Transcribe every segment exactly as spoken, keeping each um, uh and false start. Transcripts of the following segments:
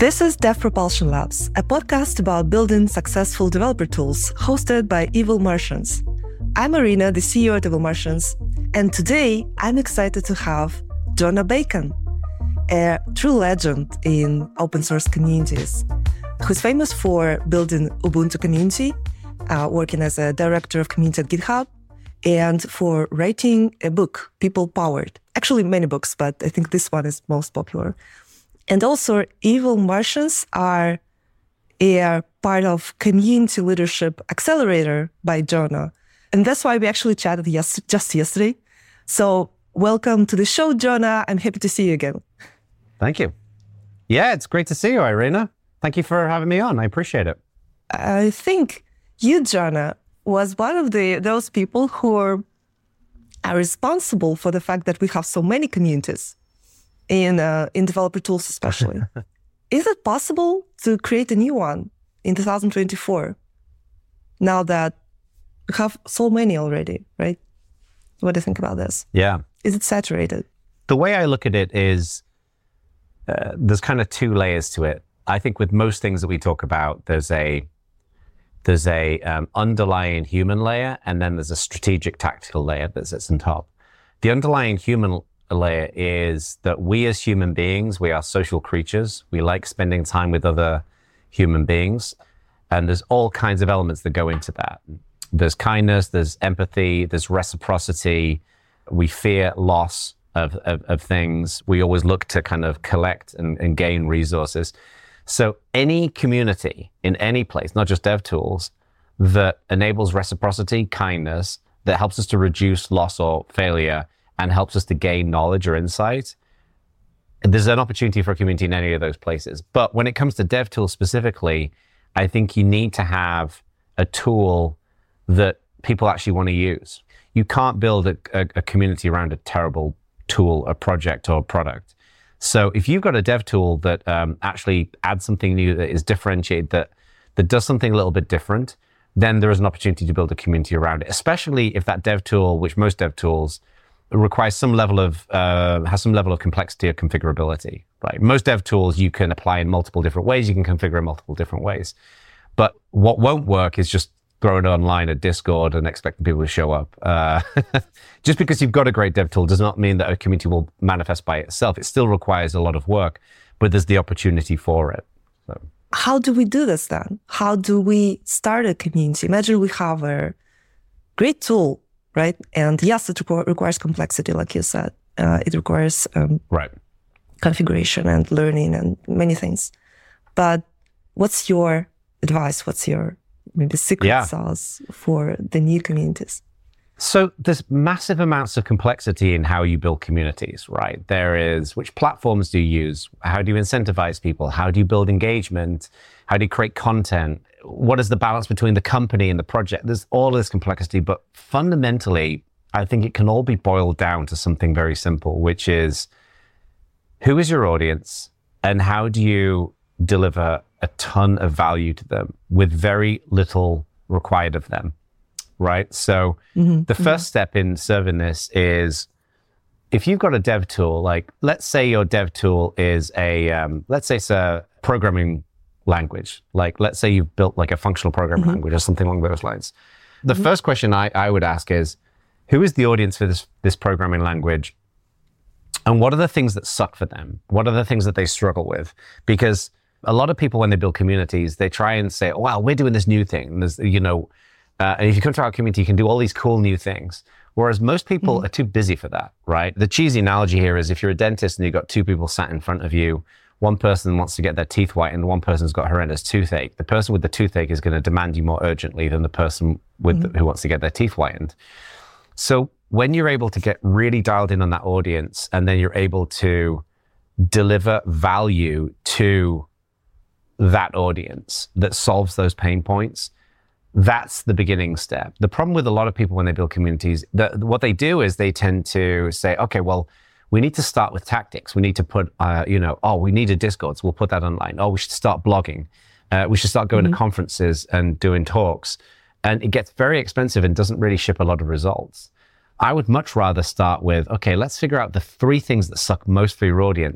This is Dev Propulsion Labs, a podcast about building successful developer tools hosted by Evil Martians. I'm Marina, the C E O at Evil Martians, and today I'm excited to have Jonah Bacon, a true legend in open source communities, who's famous for building Ubuntu community, uh, working as a director of community at GitHub, and for writing a book, People Powered. Actually, many books, but I think this one is most popular. And also, Evil Martians are a part of Community Leadership Accelerator by Jonah. And that's why we actually chatted yes, just yesterday. So welcome to the show, Jonah. I'm happy to see you again. Thank you. Yeah, it's great to see you, Irina. Thank you for having me on. I appreciate it. I think you, Jonah, was one of the those people who are, are responsible for the fact that we have so many communities in uh, in developer tools especially. Is it possible to create a new one in two thousand twenty-four now that we have so many already, right? What do you think about this? Yeah. Is it saturated? The way I look at it is uh, there's kind of two layers to it. I think with most things that we talk about, there's a there's a um, underlying human layer, and then there's a strategic tactical layer that sits on top. The underlying human layer is that we as human beings, we are social creatures. We like spending time with other human beings. And there's all kinds of elements that go into that. There's kindness, there's empathy, there's reciprocity. We fear loss of, of, of things. We always look to kind of collect and, and gain resources. So any community in any place, not just DevTools, that enables reciprocity, kindness, that helps us to reduce loss or failure, and helps us to gain knowledge or insight, there's an opportunity for a community in any of those places. But when it comes to DevTools specifically, I think you need to have a tool that people actually want to use. You can't build a, a, a community around a terrible tool, a project, or a product. So if you've got a dev tool that um, actually adds something new, that is differentiated, that, that does something a little bit different, then there is an opportunity to build a community around it, especially if that dev tool, which most dev tools, requires some level of, uh, has some level of complexity or configurability, right? Most dev tools you can apply in multiple different ways. You can configure in multiple different ways. But what won't work is just throwing it online at Discord and expecting people to show up. Uh, just because you've got a great dev tool does not mean that a community will manifest by itself. It still requires a lot of work, but there's the opportunity for it. So. How do we do this then? How do we start a community? Imagine we have a great tool, right? And yes, it requ- requires complexity, like you said. Uh, it requires um, right. configuration and learning and many things. But what's your advice? What's your maybe secret yeah. sauce for the new communities? So there's massive amounts of complexity in how you build communities, right? There is, which platforms do you use? How do you incentivize people? How do you build engagement? How do you create content? What is the balance between the company and the project? There's all this complexity, but fundamentally, I think it can all be boiled down to something very simple, which is who is your audience and how do you deliver a ton of value to them with very little required of them, right? So mm-hmm. the first mm-hmm. step in serving this is if you've got a dev tool, like let's say your dev tool is a, um, let's say it's a programming language. Like, let's say you've built like a functional programming mm-hmm. language or something along those lines. The mm-hmm. first question I, I would ask is, who is the audience for this, this programming language? And what are the things that suck for them? What are the things that they struggle with? Because a lot of people, when they build communities, they try and say, wow, we're doing this new thing. And there's, you know, uh, and if you come to our community, you can do all these cool new things. Whereas most people mm-hmm. are too busy for that, right? The cheesy analogy here is if you're a dentist and you've got two people sat in front of you, one person wants to get their teeth whitened, one person's got horrendous toothache. The person with the toothache is going to demand you more urgently than the person with mm-hmm. the, who wants to get their teeth whitened. So when you're able to get really dialed in on that audience, and then you're able to deliver value to that audience that solves those pain points, that's the beginning step. The problem with a lot of people when they build communities, the, what they do is they tend to say, okay, well, we need to start with tactics. We need to put, uh, you know, oh, we need a Discord, so we'll put that online. Oh, we should start blogging. Uh, we should start going mm-hmm. to conferences and doing talks. And it gets very expensive and doesn't really ship a lot of results. I would much rather start with, okay, let's figure out the three things that suck most for your audience.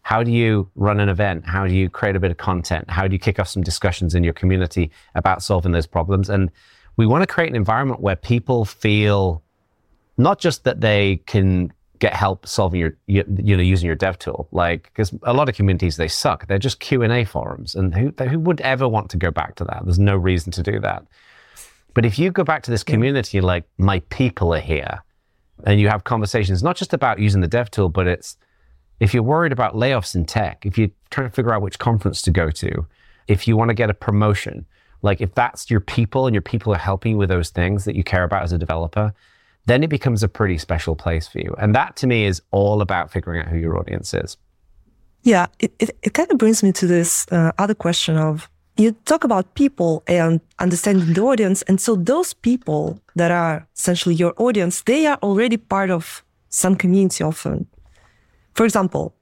How do you run an event? How do you create a bit of content? How do you kick off some discussions in your community about solving those problems? And we want to create an environment where people feel not just that they can get help solving your, you, you know, using your dev tool, like, because a lot of communities, they suck. They're just Q and A forums, and who, who would ever want to go back to that? There's no reason to do that. But if you go back to this community, like, my people are here, and you have conversations, not just about using the dev tool, but it's, if you're worried about layoffs in tech, if you're trying to figure out which conference to go to, if you want to get a promotion, like, if that's your people and your people are helping you with those things that you care about as a developer, then it becomes a pretty special place for you. And that, to me, is all about figuring out who your audience is. Yeah, it, it, it kind of brings me to this uh, other question of, you talk about people and understanding the audience. And so those people that are essentially your audience, they are already part of some community often. For example,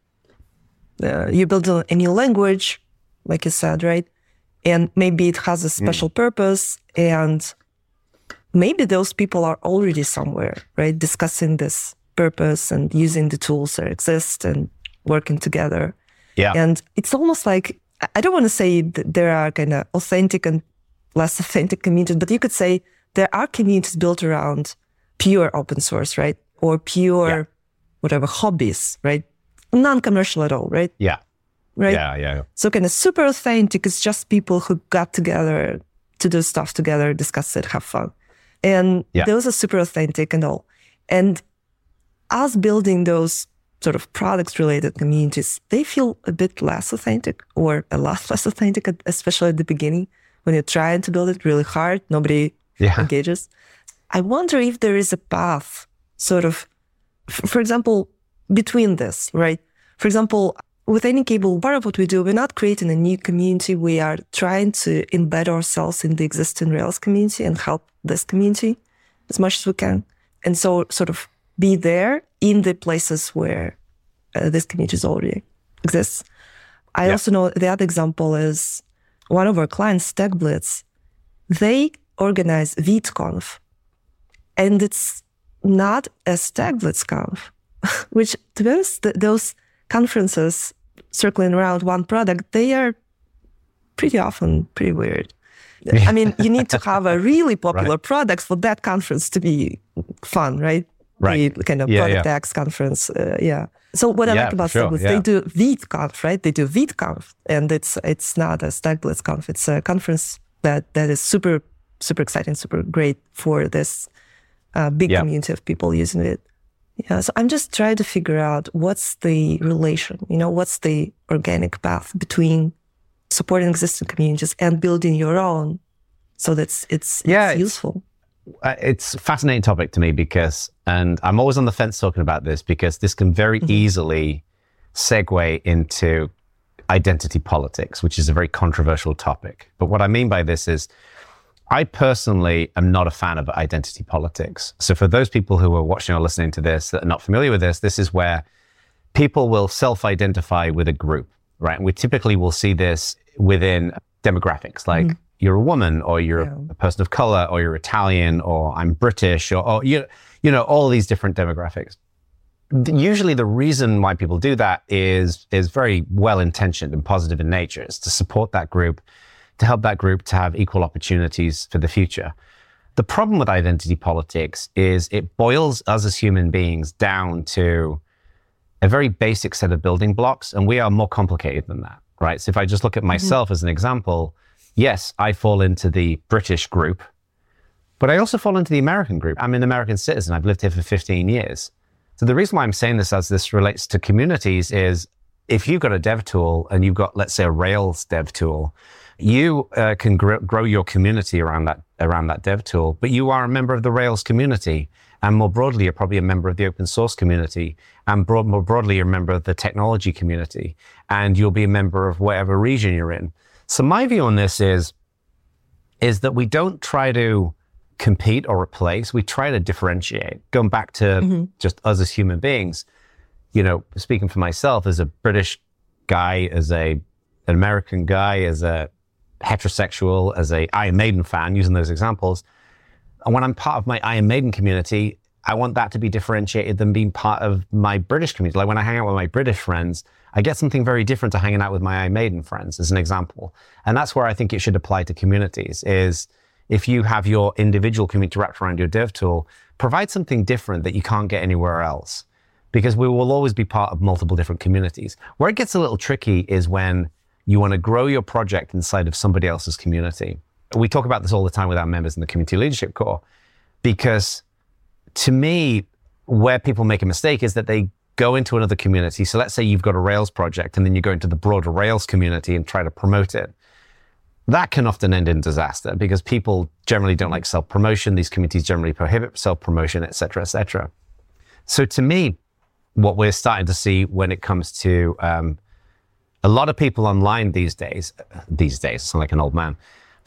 uh, you build a, a new language, like you said, right? And maybe it has a special mm. purpose, and maybe those people are already somewhere, right? Discussing this purpose and using the tools that exist and working together. Yeah. And it's almost like, I don't want to say that there are kind of authentic and less authentic communities, but you could say there are communities built around pure open source, right? Or pure, yeah. whatever, hobbies, right? Non-commercial at all, right? Yeah. Right? Yeah, yeah. So kind of super authentic is just people who got together to do stuff together, discuss it, have fun. And yeah. those are super authentic and all. And us building those sort of products-related communities, they feel a bit less authentic, or a lot less authentic, especially at the beginning, when you're trying to build it really hard, nobody yeah. engages. I wonder if there is a path, sort of, f- for example, between this, right? For example, with Anycable, part of what we do, we're not creating a new community. We are trying to embed ourselves in the existing Rails community and help this community as much as we can. And so sort of be there in the places where uh, this community already exists. I yeah. also know the other example is one of our clients, TechBlitz. They organize VidConf, and it's not as TechBlitzConf, which, to be honest, th- those conferences circling around one product, they are pretty often pretty weird. Yeah. I mean, you need to have a really popular right. product for that conference to be fun, right? Right. The kind of yeah, product yeah. X conference, uh, yeah. So what I yeah, like about sure, TechBlitz, yeah. they do VidConf, right? They do VidConf, and it's it's not a TechBlitzConf. It's a conference that that is super super exciting, super great for this uh, big yeah. community of people using it. Yeah. So I'm just trying to figure out what's the relation, you know, what's the organic path between supporting existing communities and building your own, so that it's, it's, yeah, it's useful. Uh, it's a fascinating topic to me because, and I'm always on the fence talking about this because this can very mm-hmm. easily segue into identity politics, which is a very controversial topic. But what I mean by this is, I personally am not a fan of identity politics. So for those people who are watching or listening to this that are not familiar with this, this is where people will self-identify with a group, right? And we typically will see this within demographics, like mm-hmm. you're a woman, or you're yeah. a person of color, or you're Italian, or I'm British, or, or you, you know, all these different demographics. Usually the reason why people do that is, is very well-intentioned and positive in nature. It's to support that group, to help that group to have equal opportunities for the future. The problem with identity politics is it boils us as human beings down to a very basic set of building blocks, and we are more complicated than that, right? So if I just look at myself mm-hmm. as an example, yes, I fall into the British group, but I also fall into the American group. I'm an American citizen. I've lived here for fifteen years. So the reason why I'm saying this as this relates to communities is if you've got a dev tool and you've got, let's say, a Rails dev tool, you uh, can grow, grow your community around that around that dev tool, but you are a member of the Rails community. And more broadly, you're probably a member of the open source community. And broad, more broadly, you're a member of the technology community. And you'll be a member of whatever region you're in. So my view on this is, is that we don't try to compete or replace. We try to differentiate. Going back to mm-hmm. just us as human beings, you know, speaking for myself as a British guy, as a an American guy, as a heterosexual, as a Iron Maiden fan, using those examples. And when I'm part of my Iron Maiden community, I want that to be differentiated than being part of my British community. Like when I hang out with my British friends, I get something very different to hanging out with my iMaiden friends, as an example. And that's where I think it should apply to communities, is if you have your individual community wrapped around your dev tool, provide something different that you can't get anywhere else. Because we will always be part of multiple different communities. Where it gets a little tricky is when you want to grow your project inside of somebody else's community. We talk about this all the time with our members in the Community Leadership Core, because to me, where people make a mistake is that they go into another community. So let's say you've got a Rails project and then you go into the broader Rails community and try to promote it. That can often end in disaster because people generally don't like self-promotion. These communities generally prohibit self-promotion, et cetera, et cetera. So to me, what we're starting to see when it comes to um, a lot of people online these days, these days, I sound like an old man.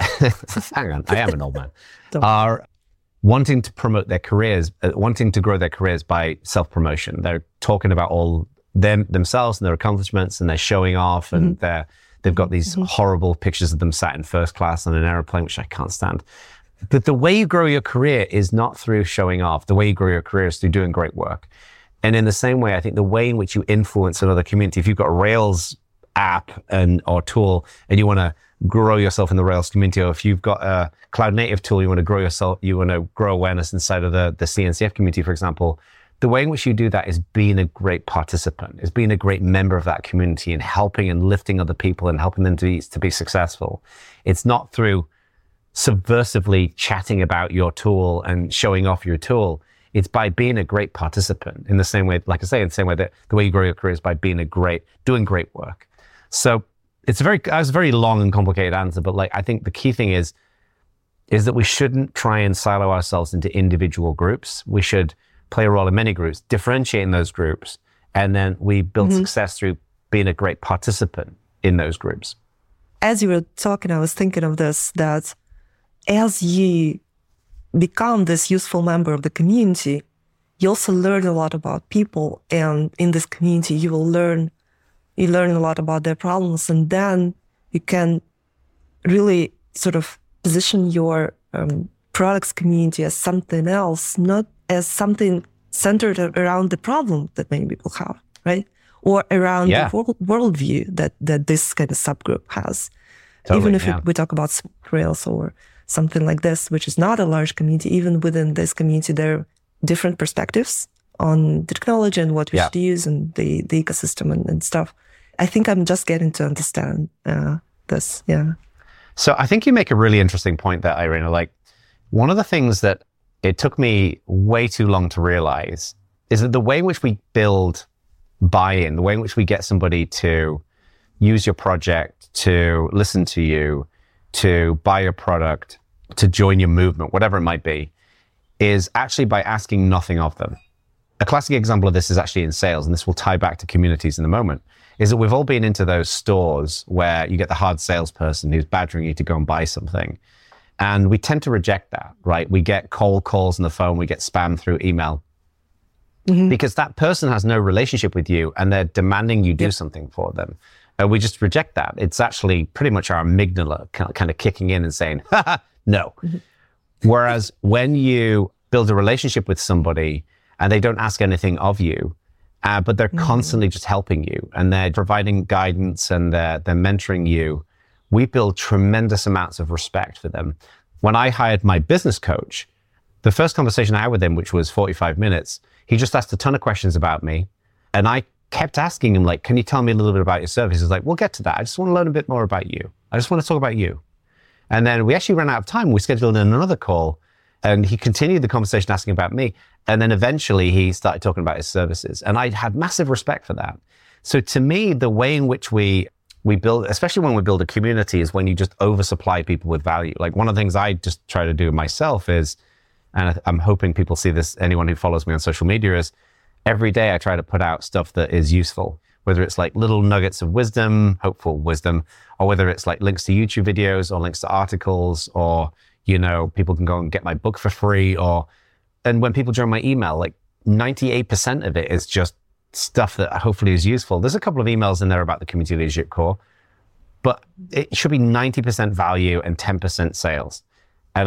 Hang on, I am an old man, are wanting to promote their careers, uh, wanting to grow their careers by self-promotion. They're talking about all them themselves and their accomplishments, and they're showing off, and mm-hmm. they're, they've got these mm-hmm. horrible pictures of them sat in first class on an airplane, which I can't stand. But the way you grow your career is not through showing off. The way you grow your career is through doing great work. And in the same way, I think the way in which you influence another community, if you've got a Rails app and or tool and you want to grow yourself in the Rails community, or if you've got a cloud native tool, you want to grow yourself, you want to grow awareness inside of the, the C N C F community, for example, the way in which you do that is being a great participant, is being a great member of that community and helping and lifting other people and helping them to be, to be successful. It's not through subversively chatting about your tool and showing off your tool. It's by being a great participant in the same way, like I say, in the same way that the way you grow your career is by being a great, doing great work. So it's a very, that was a very long and complicated answer, but like, I think the key thing is, is that we shouldn't try and silo ourselves into individual groups. We should play a role in many groups, differentiate in those groups, and then we build mm-hmm. success through being a great participant in those groups. As you were talking, I was thinking of this, that as you become this useful member of the community, you also learn a lot about people. And in this community, you will learn, you learn a lot about their problems. And then you can really sort of position your um, products community as something else, not as something centered around the problem that many people have, right? Or around yeah. the world, worldview that, that this kind of subgroup has. Totally, Even if yeah. we, we talk about Rails or something like this, which is not a large community, even within this community, there are different perspectives on the technology and what we yeah. should use and the, the ecosystem and, and stuff. I think I'm just getting to understand uh, this, yeah. So I think you make a really interesting point there, Irina. Like, one of the things that it took me way too long to realize is that the way in which we build buy-in, the way in which we get somebody to use your project, to listen to you, to buy your product, to join your movement, whatever it might be, is actually by asking nothing of them. A classic example of this is actually in sales, and this will tie back to communities in a moment, is that we've all been into those stores where you get the hard salesperson who's badgering you to go and buy something. And we tend to reject that, right? We get cold calls on the phone, we get spam through email, mm-hmm. because that person has no relationship with you and they're demanding you do yep. something for them. And we just reject that. It's actually pretty much our amygdala kind of kicking in and saying, haha, no. Mm-hmm. Whereas when you build a relationship with somebody and they don't ask anything of you, uh, but they're mm-hmm. constantly just helping you and they're providing guidance and they're, they're mentoring you, we build tremendous amounts of respect for them. When I hired my business coach, the first conversation I had with him, which was forty-five minutes, he just asked a ton of questions about me. And I kept asking him, like, can you tell me a little bit about your service? He's like, we'll get to that. I just want to learn a bit more about you. I just want to talk about you. And then we actually ran out of time. We scheduled in another call and he continued the conversation asking about me. And then eventually he started talking about his services. And I had massive respect for that. So to me, the way in which we we build, especially when we build a community, is when you just oversupply people with value. Like, one of the things I just try to do myself is, and I'm hoping people see this, anyone who follows me on social media, is every day I try to put out stuff that is useful, whether it's like little nuggets of wisdom, hopeful wisdom, or whether it's like links to YouTube videos or links to articles, or, you know, people can go and get my book for free. Or, and when people join my email, like ninety-eight percent of it is just stuff that hopefully is useful. There's a couple of emails in there about the Community Leadership Core, but it should be ninety percent value and ten percent sales. And I think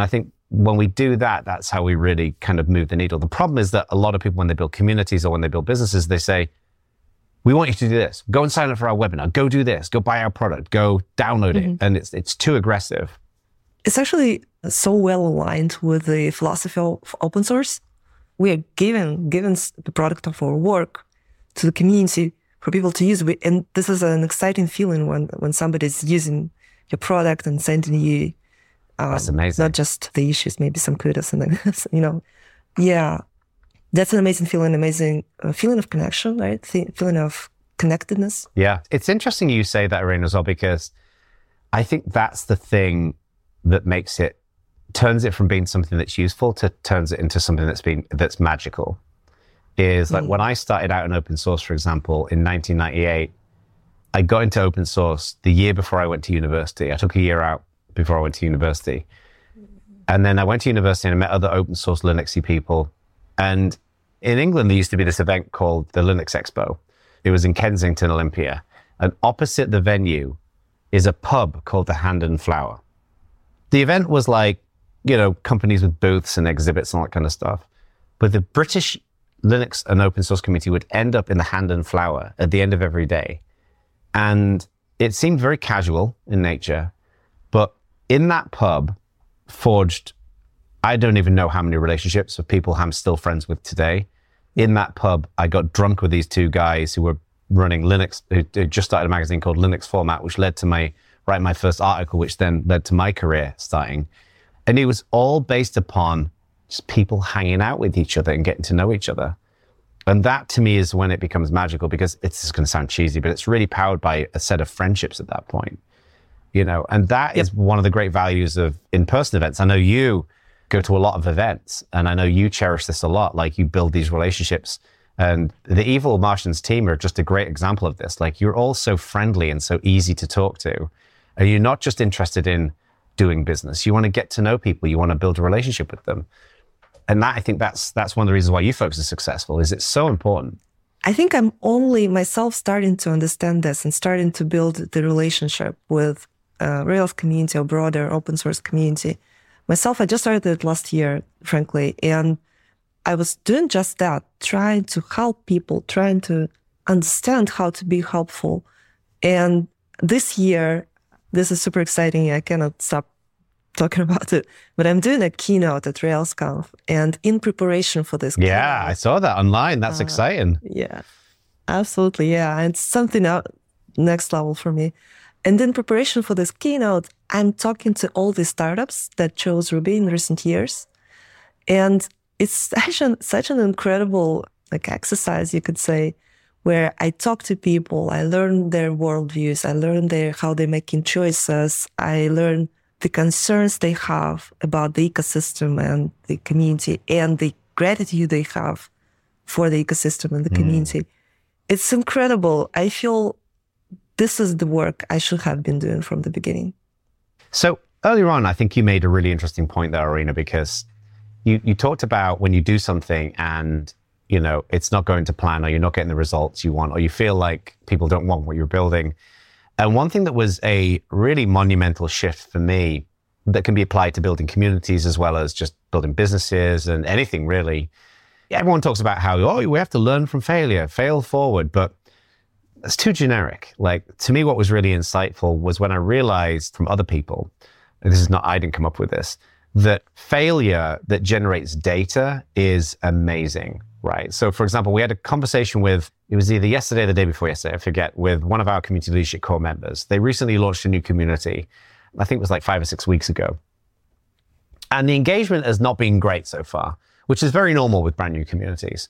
when we do that, that's how we really kind of move the needle. The problem is that a lot of people, when they build communities or when they build businesses, they say, we want you to do this. Go and sign up for our webinar. Go do this. Go buy our product. Go download mm-hmm. it. And it's it's too aggressive. It's actually so well aligned with the philosophy of open source. We are given, given the product of our work to the community for people to use. And this is an exciting feeling when, when somebody's using your product and sending you um, that's amazing. Not just the issues, maybe some kudos and like, you know. Yeah. That's an amazing feeling, amazing uh, feeling of connection, right? The feeling of connectedness. Yeah. It's interesting you say that, Irina, as well, because I think that's the thing that makes it, turns it from being something that's useful to turns it into something that's been, that's magical. Is like mm. when I started out in open source, for example, in nineteen ninety-eight, I got into open source the year before I went to university. I took a year out before I went to university. And then I went to university and I met other open source Linuxy people. And in England, there used to be this event called the Linux Expo. It was in Kensington, Olympia. And opposite the venue is a pub called the Hand and Flower. The event was like, you know, companies with booths and exhibits and all that kind of stuff. But the British Linux and open source community would end up in the Hand and Flower at the end of every day. And it seemed very casual in nature. But in that pub forged, I don't even know how many relationships of people I'm still friends with today. In that pub, I got drunk with these two guys who were running Linux, who, who just started a magazine called Linux Format, which led to my, writing my first article, which then led to my career starting. And it was all based upon just people hanging out with each other and getting to know each other. And that to me is when it becomes magical, because it's going to sound cheesy, but it's really powered by a set of friendships at that point. You know, and that yep. is one of the great values of in-person events. I know you go to a lot of events, and I know you cherish this a lot. Like, you build these relationships, and the Evil Martians team are just a great example of this. Like, you're all so friendly and so easy to talk to, and you're not just interested in doing business. You want to get to know people. You want to build a relationship with them. And that, I think that's that's one of the reasons why you folks are successful, is it's so important. I think I'm only myself starting to understand this and starting to build the relationship with uh, Rails community or broader open source community. Myself, I just started it last year, frankly, and I was doing just that, trying to help people, trying to understand how to be helpful. And this year, this is super exciting. I cannot stop talking about it, but I'm doing a keynote at RailsConf, and in preparation for this yeah keynote, I saw that online. That's uh, exciting. Yeah, absolutely. Yeah, it's something out next level for me. And in preparation for this keynote, I'm talking to all the startups that chose Ruby in recent years, and it's such an such an incredible like exercise, you could say, where I talk to people, I learn their worldviews, I learn their how they're making choices, I learn the concerns they have about the ecosystem and the community, and the gratitude they have for the ecosystem and the mm. community. It's incredible. I feel this is the work I should have been doing from the beginning. So earlier on, I think you made a really interesting point there, Irina, because you, you talked about when you do something and, you know, it's not going to plan, or you're not getting the results you want, or you feel like people don't want what you're building. And one thing that was a really monumental shift for me that can be applied to building communities as well as just building businesses and anything really. Everyone talks about how, oh, we have to learn from failure, fail forward, but it's too generic. Like, to me, what was really insightful was when I realized from other people, and this is not, I didn't come up with this, that failure that generates data is amazing, right? So for example, we had a conversation with, it was either yesterday or the day before yesterday, I forget, with one of our community leadership core members. They recently launched a new community. I think it was like five or six weeks ago. And the engagement has not been great so far, which is very normal with brand new communities.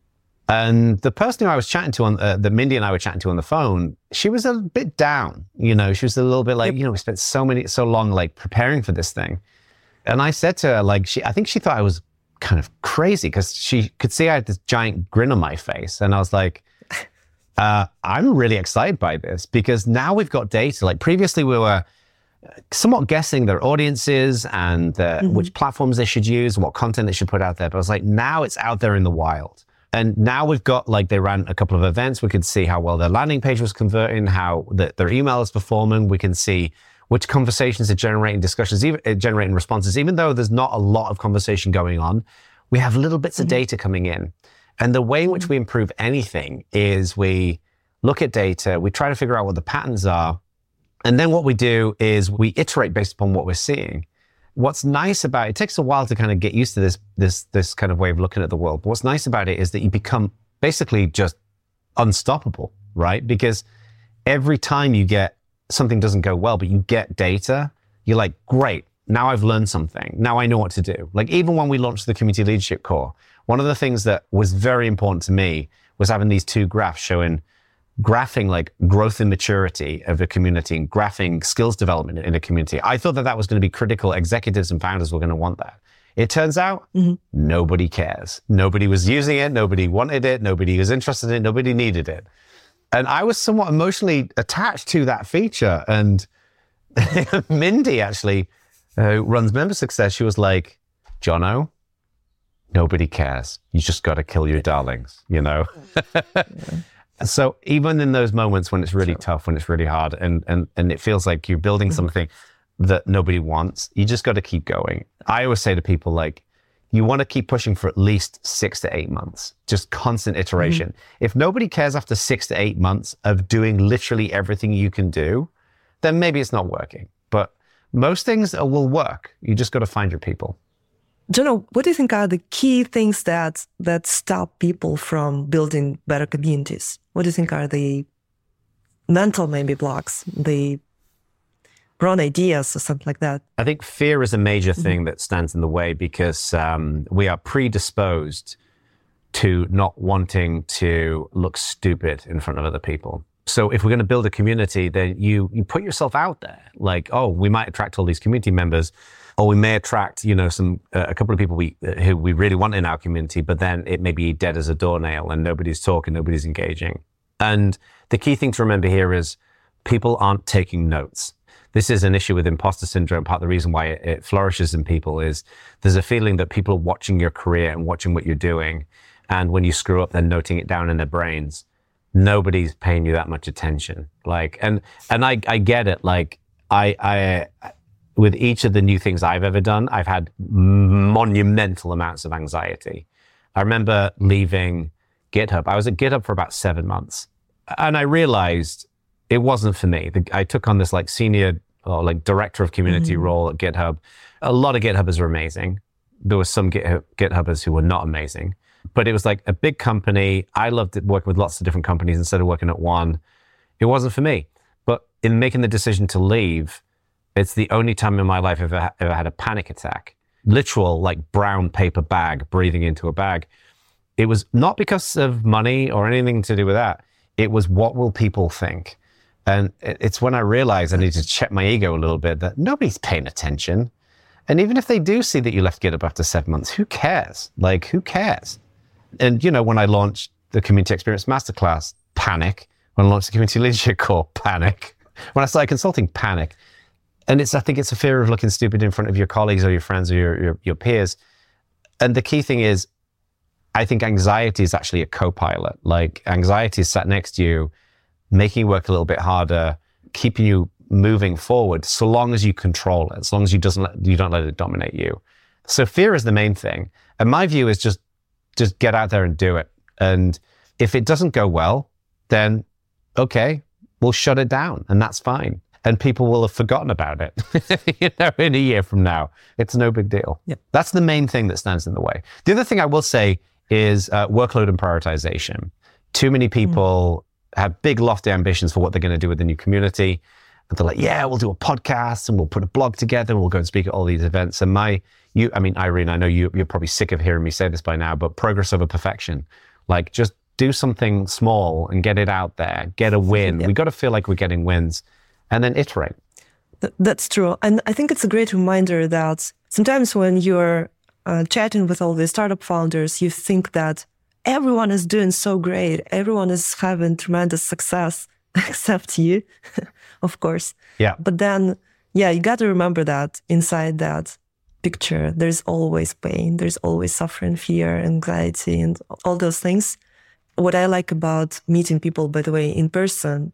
And the person who I was chatting to on, uh, that Mindy and I were chatting to on the phone, she was a bit down. You know, she was a little bit like, you know, we spent so many, so long like preparing for this thing. And I said to her, like, she, I think she thought I was kind of crazy because she could see I had this giant grin on my face. And I was like, uh, I'm really excited by this because now we've got data. Like previously we were somewhat guessing their audiences and uh, mm-hmm. which platforms they should use, what content they should put out there. But I was like, now it's out there in the wild. And now we've got, like, they ran a couple of events. We could see how well their landing page was converting, how the, their email is performing. We can see which conversations are generating discussions, even uh, generating responses. Even though there's not a lot of conversation going on, we have little bits mm-hmm. of data coming in. And the way in which we improve anything is we look at data, we try to figure out what the patterns are, and then what we do is we iterate based upon what we're seeing. What's nice about it, it takes a while to kind of get used to this, this, this kind of way of looking at the world. But what's nice about it is that you become basically just unstoppable, right? Because every time you get something doesn't go well, but you get data, you're like, great, now I've learned something. Now I know what to do. Like even when we launched the Community Leadership Core, one of the things that was very important to me was having these two graphs showing graphing like growth and maturity of a community and graphing skills development in a community. I thought that that was going to be critical. Executives and founders were going to want that. It turns out mm-hmm. nobody cares. Nobody was using it. Nobody wanted it. Nobody was interested in it. Nobody needed it. And I was somewhat emotionally attached to that feature. And Mindy actually, uh, who runs Member Success, she was like, Jono, nobody cares. You just got to kill your darlings, you know? Yeah. So even in those moments when it's really sure. tough, when it's really hard, and, and, and it feels like you're building mm-hmm. something that nobody wants, you just got to keep going. I always say to people, like, you want to keep pushing for at least six to eight months, just constant iteration. Mm-hmm. If nobody cares after six to eight months of doing literally everything you can do, then maybe it's not working. But most things will work. You just got to find your people. Jono, what do you think are the key things that that stop people from building better communities? What do you think are the mental maybe blocks, the wrong ideas or something like that? I think fear is a major thing mm-hmm. that stands in the way because um, we are predisposed to not wanting to look stupid in front of other people. So if we're going to build a community, then you you put yourself out there. Like, oh, we might attract all these community members, or we may attract, you know, some uh, a couple of people we uh, who we really want in our community, but then it may be dead as a doornail and nobody's talking, nobody's engaging. And the key thing to remember here is people aren't taking notes. This is an issue with imposter syndrome. Part of the reason why it, it flourishes in people is there's a feeling that people are watching your career and watching what you're doing. And when you screw up, they're noting it down in their brains. Nobody's paying you that much attention. Like, and, and I, I get it. Like I, I, with each of the new things I've ever done, I've had monumental amounts of anxiety. I remember leaving GitHub. I was at GitHub for about seven months and I realized it wasn't for me. I took on this like senior or like director of community mm-hmm. role at GitHub. A lot of GitHubbers are amazing. There were some GitHub, GitHubbers who were not amazing, but it was like a big company. I loved it, working with lots of different companies instead of working at one. It wasn't for me. But in making the decision to leave, it's the only time in my life I've ever, ever had a panic attack. Literal like brown paper bag, breathing into a bag. It was not because of money or anything to do with that. It was what will people think? And it's when I realized I need to check my ego a little bit that nobody's paying attention. And even if they do see that you left GitHub after seven months, who cares? Like, who cares? And, you know, when I launched the Community Experience Masterclass, panic. When I launched the Community Leadership Core, panic. When I started consulting, panic. And it's, I think it's a fear of looking stupid in front of your colleagues or your friends or your, your, your peers. And the key thing is, I think anxiety is actually a co-pilot. Like, anxiety is sat next to you, making you work a little bit harder, keeping you moving forward, so long as you control it, as long as you doesn't let, you don't let it dominate you. So fear is the main thing. And my view is just, just get out there and do it. And if it doesn't go well, then okay, we'll shut it down and that's fine. And people will have forgotten about it, you know, in a year from now. It's no big deal. Yep. That's the main thing that stands in the way. The other thing I will say is uh, workload and prioritization. Too many people mm. have big lofty ambitions for what they're going to do with the new community. And they're like, yeah, we'll do a podcast and we'll put a blog together and we'll go and speak at all these events. And my, you, I mean, Irene, I know you, you're probably sick of hearing me say this by now, but progress over perfection. Like, just do something small and get it out there, get a win. Yep. We got to feel like we're getting wins and then iterate. Th- that's true. And I think it's a great reminder that sometimes when you're uh, chatting with all the startup founders, you think that everyone is doing so great. Everyone is having tremendous success except you, of course. Yeah. But then, yeah, you got to remember that inside that picture, there's always pain. There's always suffering, fear, anxiety, and all those things. What I like about meeting people, by the way, in person,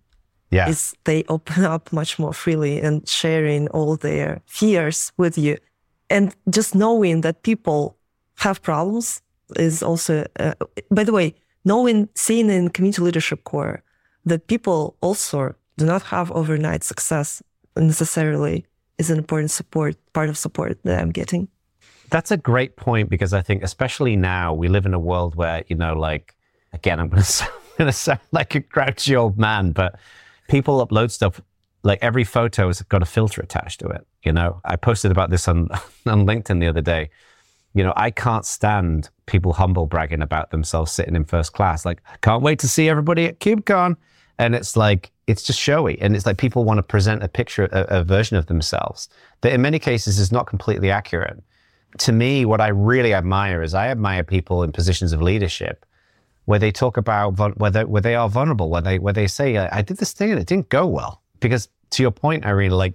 Yeah. is they open up much more freely and sharing all their fears with you. And just knowing that people have problems is also, uh, by the way, knowing, seeing in community leadership core that people also do not have overnight success necessarily is an important support, part of support that I'm getting. That's a great point, because I think especially now we live in a world where, you know, like, again, I'm going to sound, going to sound like a grouchy old man, but people upload stuff, like every photo has got a filter attached to it. You know, I posted about this on, on LinkedIn the other day. You know, I can't stand people humble bragging about themselves sitting in first class. Like, I can't wait to see everybody at KubeCon. And it's like, it's just showy. And it's like people want to present a picture, a, a version of themselves that in many cases is not completely accurate. To me, what I really admire is I admire people in positions of leadership where they talk about where they, where they are vulnerable, where they where they say, I did this thing and it didn't go well. Because to your point, Irene, like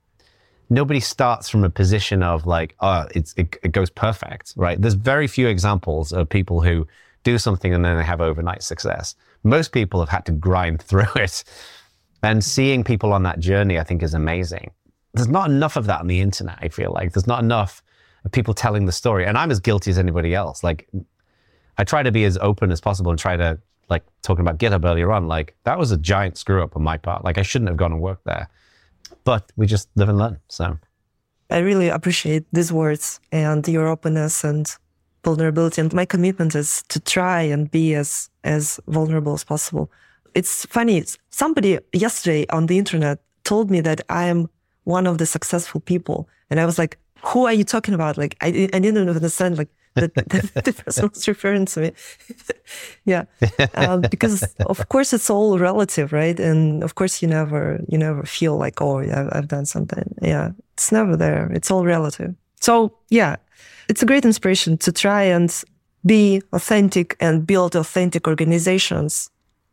nobody starts from a position of like, oh, it's, it, it goes perfect, right? There's very few examples of people who do something and then they have overnight success. Most people have had to grind through it. And seeing people on that journey, I think, is amazing. There's not enough of that on the internet, I feel like. There's not enough of people telling the story. And I'm as guilty as anybody else. Like, I try to be as open as possible and try to, like, talking about GitHub earlier on, like, that was a giant screw up on my part. Like, I shouldn't have gone and worked there. But we just live and learn, so. I really appreciate these words and your openness and vulnerability. And my commitment is to try and be as, as vulnerable as possible. It's funny, somebody yesterday on the internet told me that I am one of the successful people. And I was like, who are you talking about? Like, I, I didn't understand, like, that the, the person was referring to me. Yeah. Um, because of course it's all relative, right? And of course you never, you never feel like, oh, yeah, I've done something. Yeah. It's never there. It's all relative. So yeah, it's a great inspiration to try and be authentic and build authentic organizations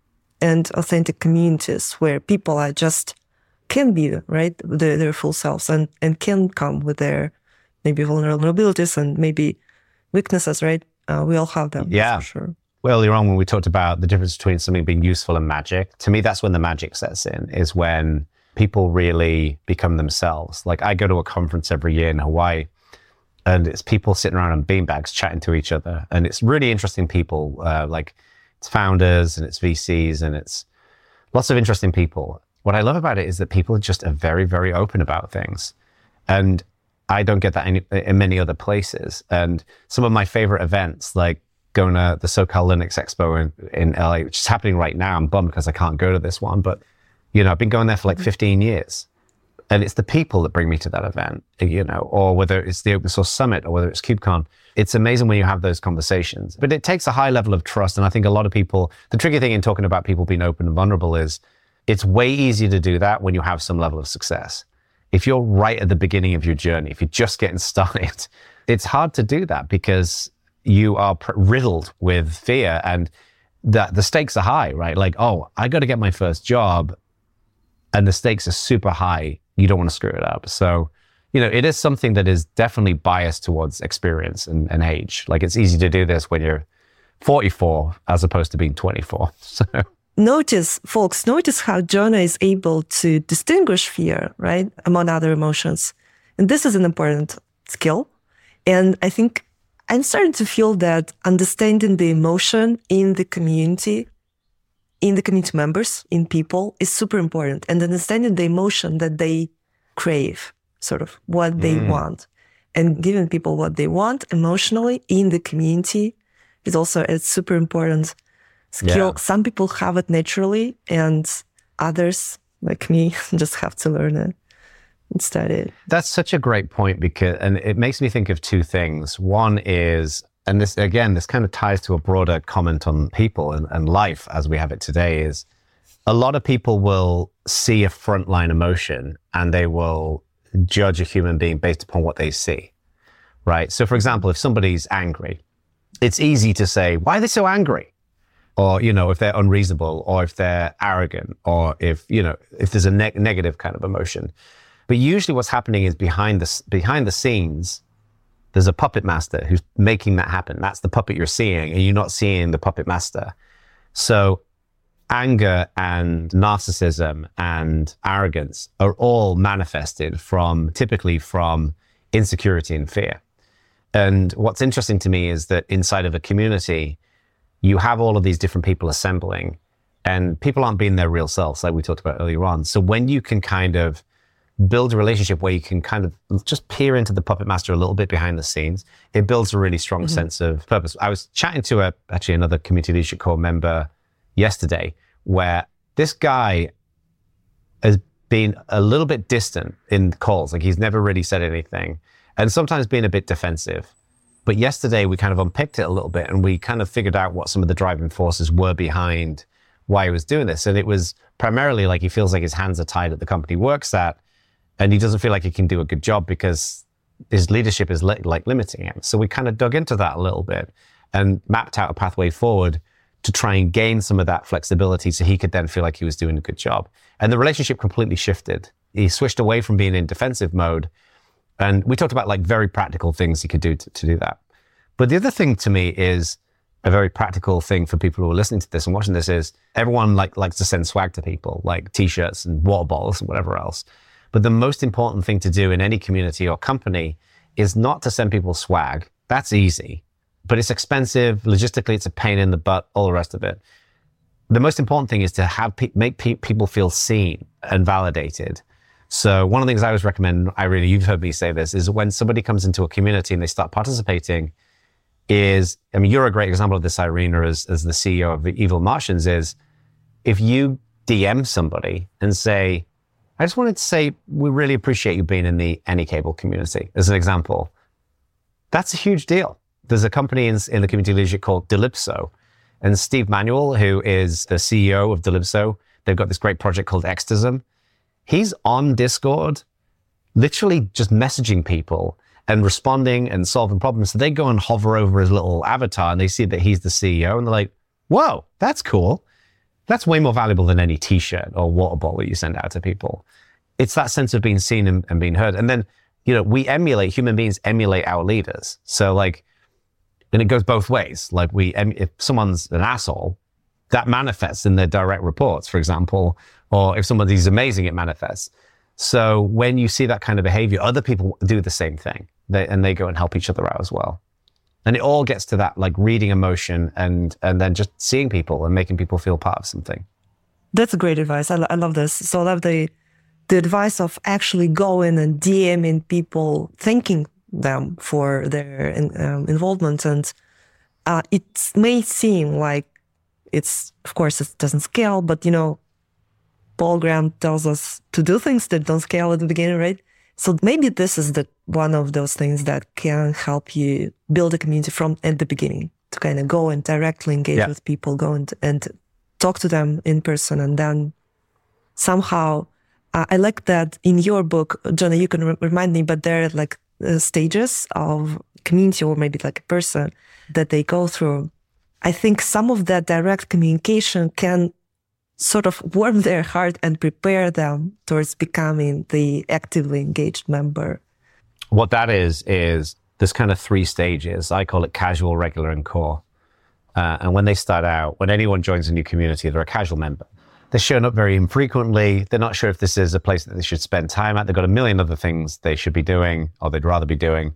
and authentic communities where people are just can be, right? Their, their full selves and, and can come with their maybe vulnerabilities and maybe weaknesses, right? Uh, we all have them. Yeah, for sure. Well, earlier on when we talked about the difference between something being useful and magic, to me, that's when the magic sets in, is when people really become themselves. Like, I go to a conference every year in Hawaii, and it's people sitting around on beanbags chatting to each other. And it's really interesting people, uh, like it's founders and it's V Cs and it's lots of interesting people. What I love about it is that people just are very, very open about things. And I don't get that in, in many other places. And some of my favorite events, like going to the SoCal Linux Expo in, in L A, which is happening right now. I'm bummed because I can't go to this one, but you know, I've been going there for like fifteen years. And it's the people that bring me to that event, you know, or whether it's the Open Source Summit or whether it's KubeCon. It's amazing when you have those conversations. But it takes a high level of trust. And I think a lot of people, the tricky thing in talking about people being open and vulnerable is it's way easier to do that when you have some level of success. If you're right at the beginning of your journey, if you're just getting started, it's hard to do that because you are pr- riddled with fear and the, the stakes are high, right? Like, oh, I got to get my first job and the stakes are super high. You don't want to screw it up. So, you know, it is something that is definitely biased towards experience and, and age. Like, it's easy to do this when you're forty-four as opposed to being twenty-four. So. Notice, folks, notice how Jonah is able to distinguish fear, right, among other emotions. And this is an important skill. And I think I'm starting to feel that understanding the emotion in the community, in the community members, in people, is super important. And understanding the emotion that they crave, sort of what they mm. want. And giving people what they want emotionally in the community is also a super important skill. Yeah. Some people have it naturally, and others, like me, just have to learn it and study it. That's such a great point, because, and it makes me think of two things. One is, and this, again, this kind of ties to a broader comment on people and, and life as we have it today, is a lot of people will see a frontline emotion and they will judge a human being based upon what they see, right? So for example, if somebody's angry, it's easy to say, why are they so angry? Or, you know, if they're unreasonable, or if they're arrogant, or if, you know, if there's a ne- negative kind of emotion. But usually what's happening is behind the, behind the scenes, there's a puppet master who's making that happen. That's the puppet you're seeing, and you're not seeing the puppet master. So anger and narcissism and arrogance are all manifested from, typically from insecurity and fear. And what's interesting to me is that inside of a community, you have all of these different people assembling, and people aren't being their real selves, like we talked about earlier on. So when you can kind of build a relationship where you can kind of just peer into the puppet master a little bit behind the scenes, it builds a really strong mm-hmm. sense of purpose. I was chatting to a, actually another Community Leadership Core member yesterday, where this guy has been a little bit distant in calls. Like, he's never really said anything, and sometimes being a bit defensive. But yesterday we kind of unpicked it a little bit, and we kind of figured out what some of the driving forces were behind why he was doing this. And it was primarily like he feels like his hands are tied at the company he works at, and he doesn't feel like he can do a good job because his leadership is li- like limiting him. So we kind of dug into that a little bit and mapped out a pathway forward to try and gain some of that flexibility so he could then feel like he was doing a good job. And the relationship completely shifted. He switched away from being in defensive mode. And we talked about like very practical things he could do to, to do that. But the other thing to me is a very practical thing for people who are listening to this and watching this is everyone like likes to send swag to people, like t-shirts and water bottles and whatever else. But the most important thing to do in any community or company is not to send people swag. That's easy, but it's expensive. Logistically, it's a pain in the butt, all the rest of it. The most important thing is to have pe- make pe- people feel seen and validated. So one of the things I always recommend, Irina, you've heard me say this, is when somebody comes into a community and they start participating is, I mean, you're a great example of this, Irina, as, as the C E O of Evil Martians, is if you D M somebody and say, I just wanted to say, we really appreciate you being in the AnyCable community, as an example. That's a huge deal. There's a company in, in the community leadership called Delipso, and Steve Manuel, who is the C E O of Delipso, they've got this great project called Extasm. He's on Discord, literally just messaging people and responding and solving problems. So they go and hover over his little avatar and they see that he's the C E O and they're like, whoa, that's cool. That's way more valuable than any t-shirt or water bottle that you send out to people. It's that sense of being seen and, and being heard. And then, you know, we emulate, human beings emulate our leaders. So like, and it goes both ways. Like we, if someone's an asshole, that manifests in their direct reports, for example, or if somebody's amazing, it manifests. So when you see that kind of behavior, other people do the same thing, they, and they go and help each other out as well. And it all gets to that, like reading emotion and and then just seeing people and making people feel part of something. That's great advice. I, I love this. So I love the the advice of actually going and DMing people, thanking them for their in, um, involvement. And uh, it may seem like it's, of course, it doesn't scale, but you know, Paul Graham tells us to do things that don't scale at the beginning, right? So maybe this is the one of those things that can help you build a community from at the beginning, to kind of go and directly engage yeah. with people, go and, and talk to them in person. And then somehow, uh, I like that in your book, Jonah, you can re- remind me, but there are like uh, stages of community or maybe like a person that they go through. I think some of that direct communication can sort of warm their heart and prepare them towards becoming the actively engaged member. What that is, is there's kind of three stages. I call it casual, regular, and core. Uh, and when they start out, when anyone joins a new community, they're a casual member. They're showing up very infrequently. They're not sure if this is a place that they should spend time at. They've got a million other things they should be doing or they'd rather be doing.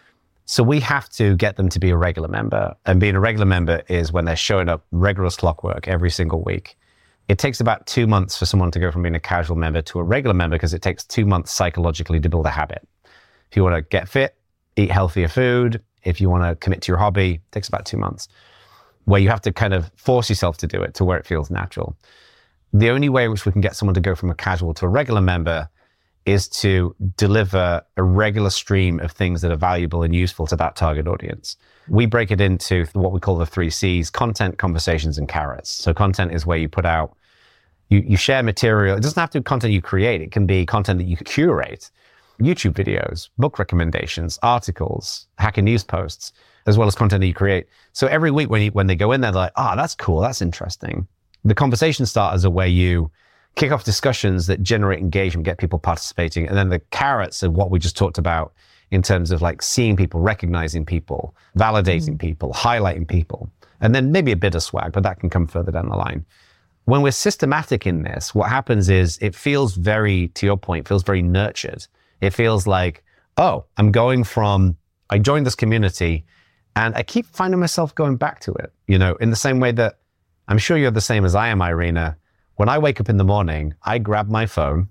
So we have to get them to be a regular member. And being a regular member is when they're showing up rigorous clockwork every single week. It takes about two months for someone to go from being a casual member to a regular member because it takes two months psychologically to build a habit. If you want to get fit, eat healthier food, if you want to commit to your hobby, it takes about two months where you have to kind of force yourself to do it to where it feels natural. The only way in which we can get someone to go from a casual to a regular member is to deliver a regular stream of things that are valuable and useful to that target audience. We break it into what we call the three C's: content, conversations, and carrots. So content is where you put out, you, you share material. It doesn't have to be content you create. It can be content that you curate, YouTube videos, book recommendations, articles, Hacker News posts, as well as content that you create. So every week when you, when they go in there, they're like, oh, that's cool, that's interesting. The conversation starters are where you kick off discussions that generate engagement, get people participating. And then the carrots are what we just talked about in terms of like seeing people, recognizing people, validating mm. people, highlighting people, and then maybe a bit of swag, but that can come further down the line. when we're systematic in this, what happens is it feels very, to your point, feels very nurtured. It feels like, oh, I'm going from, I joined this community and I keep finding myself going back to it, you know, in the same way that I'm sure you're the same as I am, Irina. When I wake up in the morning, I grab my phone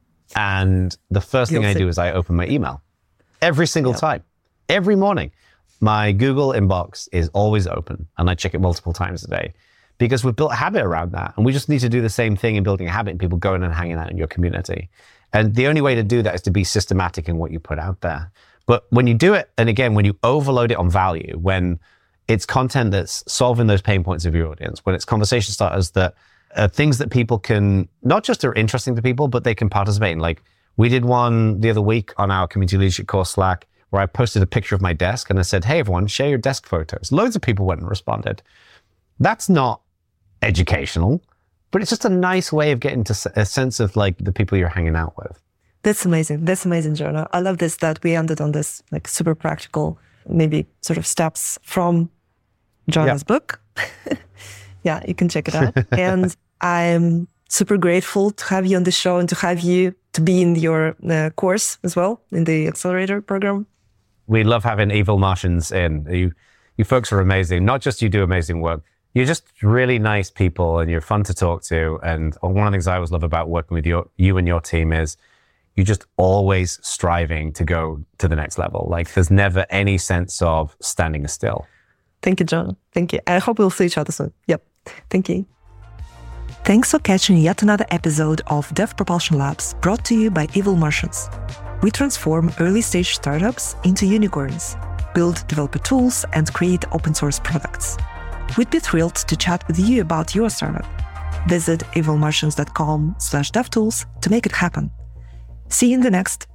and the first thing I do is I open my email every single yeah. time, every morning. My Google inbox is always open and I check it multiple times a day because we've built a habit around that. And we just need to do the same thing in building a habit and people going and hanging out in your community. And the only way to do that is to be systematic in what you put out there. But when you do it, and again, when you overload it on value, when it's content that's solving those pain points of your audience, when it's conversation starters that are things that people can, not just are interesting to people, but they can participate in. Like we did one the other week on our community leadership course Slack, where I posted a picture of my desk and I said, hey, everyone, share your desk photos. Loads of people went and responded. That's not educational, but it's just a nice way of getting to a sense of like the people you're hanging out with. That's amazing. That's amazing, Jonah. I love this, that we ended on this like super practical, maybe sort of steps from Jonah's yeah. book. Yeah, you can check it out. And I'm super grateful to have you on the show and to have you to be in your uh, course as well, in the accelerator program. We love having Evil Martians in. You, you folks are amazing. Not just you do amazing work. You're just really nice people and you're fun to talk to. And one of the things I always love about working with your, you and your team is you're just always striving to go to the next level. Like there's never any sense of standing still. Thank you, John. Thank you. I hope we'll see each other soon. Yep. Thank you. Thanks for catching yet another episode of Dev Propulsion Labs brought to you by Evil Martians. We transform early stage startups into unicorns, build developer tools, and create open source products. We'd be thrilled to chat with you about your startup. Visit evilmartians dot com slash devtools to make it happen. See you in the next